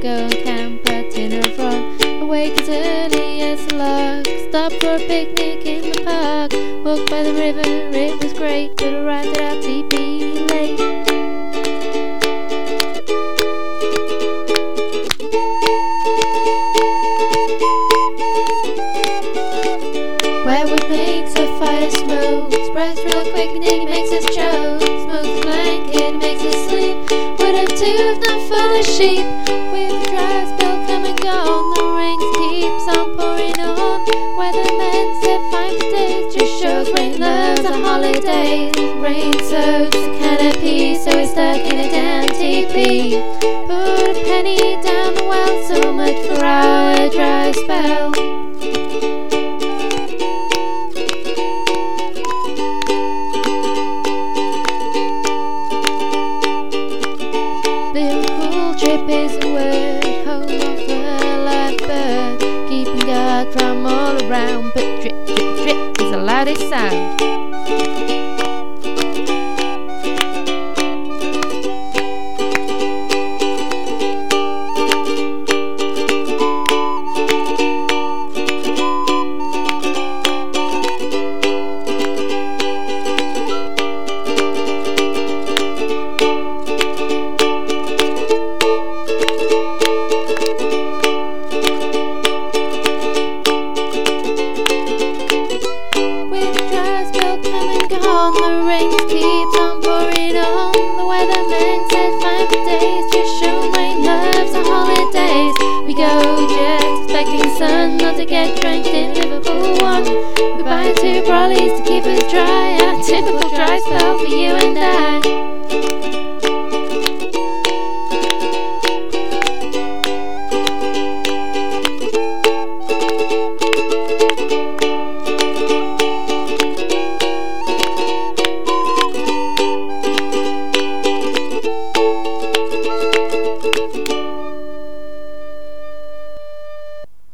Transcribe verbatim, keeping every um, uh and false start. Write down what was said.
go and camp at dinner from. Awake as early as the lark, stop for a picnic in the park. Walked by the river, it was great, but arrived at our teepee late. Where wood makes a fire smoke, spreads real quick and it makes us choke. Smokes a blanket, makes us sleep. Would have two if not for the sheep. With the dry spell come and gone, the rain keeps on pouring on. Weathermen said fine for days, just shows rain loves the holidays. Rain soaks the canopy, so we're stuck in a damn teepee. Put a penny down the well, so much for our dry spell. Drip is the word, home of the live bird, keeping guard from all around, but drip, drip, drip is the loudest sound. The rain keeps on pouring on. The weatherman said fine for days, just showing rain loves the holidays. We go jet expecting sun, not to get drenched in Liverpool one. We buy two brollies to keep us dry, a typical dry spell for you and I.